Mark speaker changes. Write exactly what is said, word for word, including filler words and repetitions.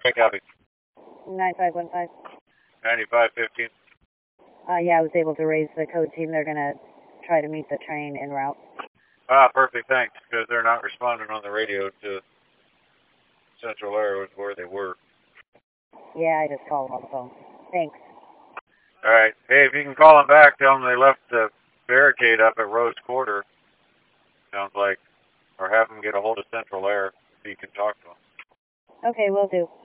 Speaker 1: Copy.
Speaker 2: nine five one five.
Speaker 1: ninety-five fifteen.
Speaker 2: Uh, yeah, I was able to raise the code team. They're going to try to meet the train en route.
Speaker 1: Ah, perfect, thanks, because they're not responding on the radio to Central Air where they were.
Speaker 2: Yeah, I just called on the phone. Thanks.
Speaker 1: All right. Hey, if you can call them back, tell them they left the barricade up at Rose Quarter. Sounds like, or have them get a hold of Central Air if you can talk to them.
Speaker 2: Okay, will do.